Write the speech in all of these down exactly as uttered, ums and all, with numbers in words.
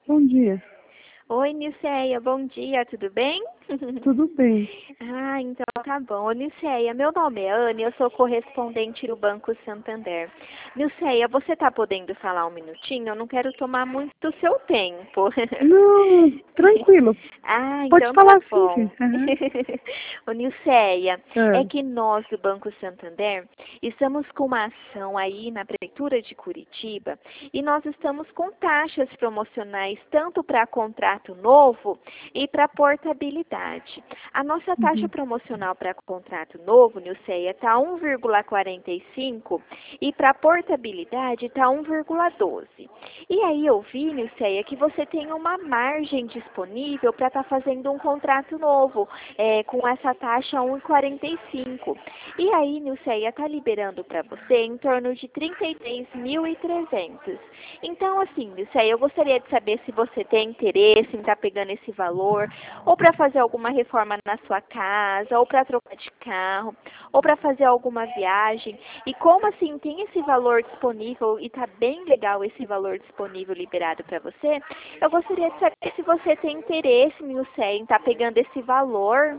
Bom dia. Oi, Nilceia, bom dia, tudo bem? Tudo bem? Ah, então tá bom. Ô, Nilceia, meu nome é Anne, eu sou correspondente do Banco Santander. Nilceia, você tá podendo falar um minutinho? Eu não quero tomar muito do seu tempo. Não, tranquilo. Ah, Pode então tá falar sim, bom. sim. Aham. Ô, Nilceia, é Ah, que nós do Banco Santander estamos com uma ação aí na Prefeitura de Curitiba e nós estamos com taxas promocionais tanto para contrato novo e para portabilidade. A nossa taxa uhum. promocional para contrato novo, Nilceia, está um vírgula quarenta e cinco e para portabilidade está um vírgula doze. E aí eu vi, Nilceia, que você tem uma margem disponível para estar fazendo um contrato novo é, com essa taxa um vírgula quarenta e cinco. E aí, Nilceia, está liberando para você em torno de trinta e três mil e trezentos. Então, assim, Nilceia, eu gostaria de saber se você tem interesse em estar pegando esse valor, ou para fazer alguma reforma na sua casa, ou para trocar de carro, ou para fazer alguma viagem. E como assim tem esse valor disponível e está bem legal esse valor disponível liberado para você, eu gostaria de saber se você tem interesse, Nilceia, em estar pegando esse valor.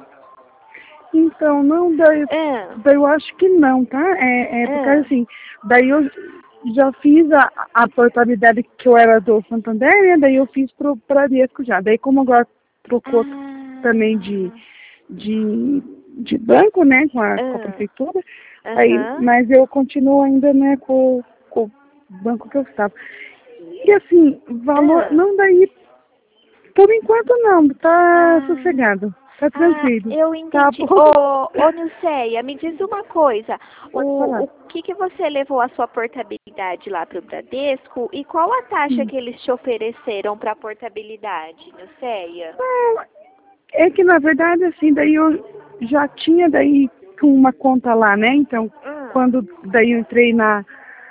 Então, não, daí, Ah, daí eu acho que não, tá? É, é porque ah, assim, daí eu já fiz a, a portabilidade que eu era do Santander, né? Daí eu fiz pro Bradesco já. Daí como agora trocou também de, ah, de, de banco, né? Com a, com a ah, prefeitura, aí, aham, mas eu continuo ainda, né, com, com o banco que eu estava. E assim, valor, ah, não daí, por enquanto não, tá ah, sossegado, tá ah, tranquilo, eu tá entendi. bom? Ô, ô, Nilceia, me diz uma coisa. Pode O, falar. o que que você levou a sua portabilidade lá para o Bradesco e qual a taxa Hum. que eles te ofereceram para portabilidade, Nilceia? Não, é que na verdade assim, daí eu já tinha daí com uma conta lá, né? Então, Hum, quando daí eu entrei na,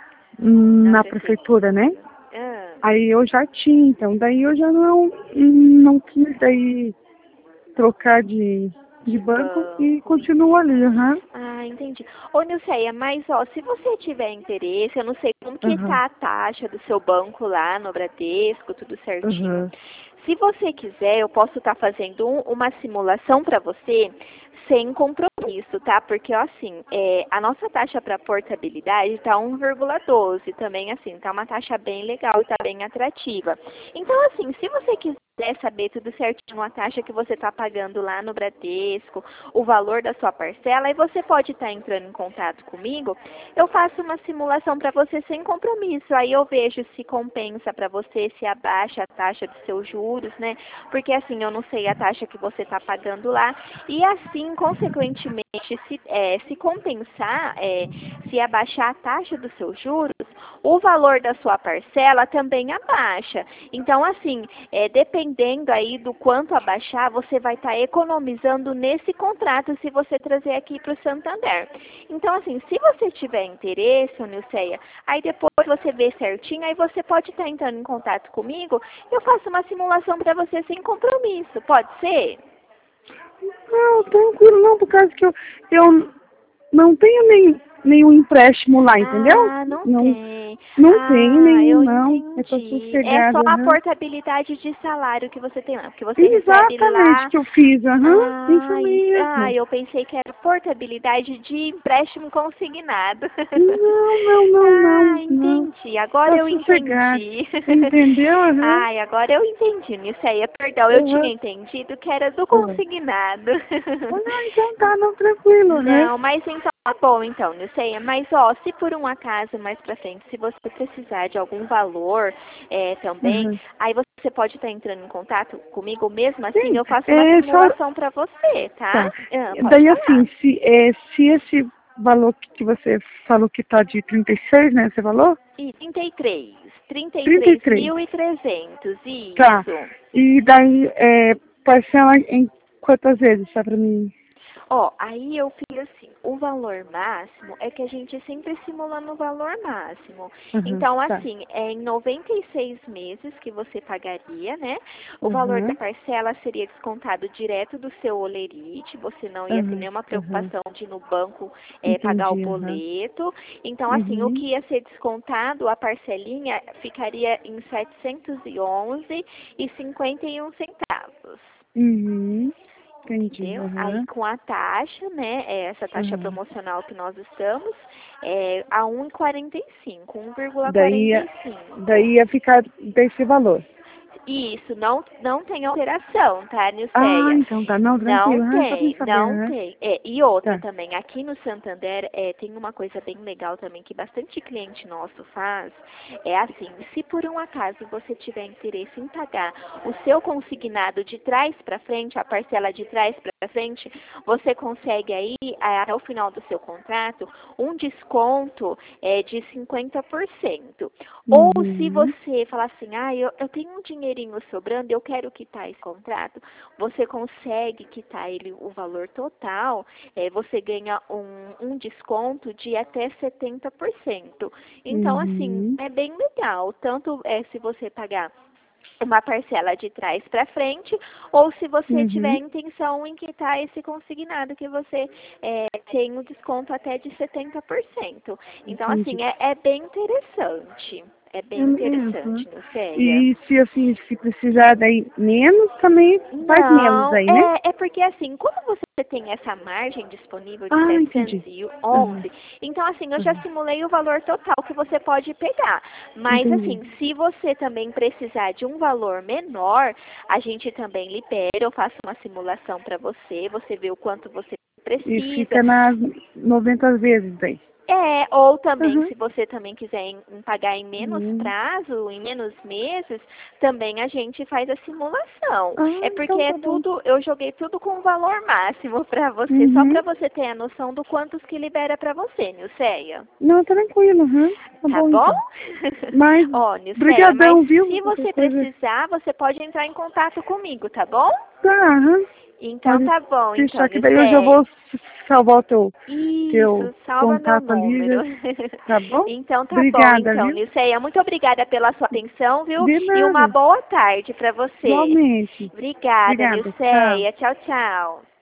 na na prefeitura, né? prefeitura. Hum. Aí eu já tinha, então daí eu já não, não quis daí trocar de, de De banco e banco, continuo ali, entendi. aham. Ah, entendi. Ô, Nilceia, mas ó, se você tiver interesse, eu não sei como que Aham, tá a taxa do seu banco lá no Bradesco, tudo certinho. aham. Se você quiser, eu posso estar fazendo um- uma simulação para você sem compromisso, tá? Porque, ó, assim, é, a nossa taxa para portabilidade tá um vírgula doze também, assim, tá uma taxa bem legal e tá bem atrativa. Então, assim, se você quiser saber tudo certinho a taxa que você está pagando lá no Bradesco, o valor da sua parcela, aí você pode estar entrando em contato comigo. Eu faço uma simulação para você sem compromisso. Aí eu vejo se compensa para você, se abaixa a taxa dos seus juros, né? Porque assim, eu não sei a taxa que você está pagando lá. E assim, consequentemente, se, é, se compensar, é, se abaixar a taxa dos seus juros, o valor da sua parcela também abaixa. Então, assim, é, dependendo aí do quanto abaixar, você vai estar economizando nesse contrato se você trazer aqui para o Santander. Então, assim, se você tiver interesse, ô Nilceia, aí depois você vê certinho, aí você pode estar entrando em contato comigo, eu faço uma simulação para você sem compromisso, pode ser? Não, tranquilo, não, por causa que eu, eu não tenho nem, nenhum empréstimo lá, entendeu? Ah, não Não, tem. não tenho Ah, nenhum, eu não. Eu tô entendi. É só sossegada, a aham. portabilidade de salário que você tem lá, porque você recebe Exatamente lá. que eu fiz, aham, isso Ah, en- ah, mesmo. eu pensei que era portabilidade de empréstimo consignado. Não, não, não, Ah, não, não. entendi. Agora Tá eu sossegado. entendi. Entendeu? Aham. Ai, agora eu entendi, Niceia. Perdão, eu tinha Aham. entendido que era do Aham. consignado. Ah, então tá, não, tranquilo, aham. Não, mas então tá bom, então, Nilceia. Mas ó, se por um acaso mais pra frente, se você precisar de algum valor é, também, Aham. aí você pode estar entrando em contato comigo. Mesmo assim, Sim, eu faço uma é só. simulação pra você, tá? Tá. Ah, pode Daí falar. assim, se, é, se esse valor que que você falou que tá de trinta e seis, né? Você falou? E trinta e três, trinta e trinta e três três. mil e trezentos, Tá. isso. E daí, é, parcela em quantas vezes, tá pra mim? Ó, aí eu fiz assim, o valor máximo é que a gente sempre simula no valor máximo. Uhum, Então, tá. assim, é em noventa e seis meses que você pagaria, né? O valor da Uhum, parcela seria descontado direto do seu holerite, você não ia ter uhum, nenhuma uhum. preocupação de ir no banco é, pagar o Entendi, uhum. boleto. Então, assim, o Uhum, que ia ser descontado, a parcelinha ficaria em setecentos e onze e cinquenta e um centavos. uhum. Entendi, Entendeu? Aí uhum, com a taxa, né, é, essa taxa uhum. promocional que nós estamos, é a um e quarenta e cinco, um vírgula Daí, quarenta ia- e cinco. daí ia ficar desse valor. Isso, não, não tem alteração, tá, Ah, Nilceia? então tá. Não, Não tranquilo. Ah, só pra mim tem, saber, não né? tem. É, e outra Tá. também, aqui no Santander é, tem uma coisa bem legal também que bastante cliente nosso faz. É assim, se por um acaso você tiver interesse em pagar o seu consignado de trás para frente, a parcela de trás para frente, você consegue aí, até o final do seu contrato, um desconto é, de cinquenta por cento. Ou se Uhum, você falar assim, ah, eu, eu tenho um dinheirinho sobrando, eu quero quitar esse contrato, você consegue quitar ele o valor total, é, você ganha um, um desconto de até setenta por cento. Então, assim, uhum, é bem legal, tanto é se você pagar uma parcela de trás para frente, ou se você tiver uhum. intenção em quitar esse consignado, que você é, tem um desconto até de setenta por cento. Então, Entendi. assim, é, é bem interessante. É É bem mesmo. interessante, Nilceia. E se assim, se precisar daí menos, também faz menos Não, aí, né? é, é porque assim, como você tem essa margem disponível de Ah, setecentos entendi. e Aham, onze, então assim, eu já aham. simulei o valor total que você pode pegar. Mas Entendi. assim, se você também precisar de um valor menor, a gente também libera, eu faço uma simulação para você, você vê o quanto você E precisa. fica nas noventa vezes daí. É, ou também, Aham. se você também quiser em, em pagar em menos Uhum. prazo, em menos meses, também a gente faz a simulação. Ah, É porque então é tá bom. tudo, eu joguei tudo com o valor máximo para você, só Uhum. para você ter a noção do quantos que libera para você, Nilceia. Não, tranquilo, aham. Tá Tá bom bom? então. Mas, Ó, Nilceia, mas brigadão, viu? se Qualquer você coisa. precisar, você pode entrar em contato comigo, tá bom? Tá, aham. Então Pode tá bom, então, deixar que daí eu já Nilceia. vou salvar o teu, teu Isso, salva meu contato ali, número. já. Tá bom? Então tá bom, Obrigada, então, viu? Nilceia, muito obrigada pela sua atenção, viu? De E uma nada. boa tarde para você. Igualmente. Obrigada, Obrigada. Tchau. Nilceia. Tchau, tchau.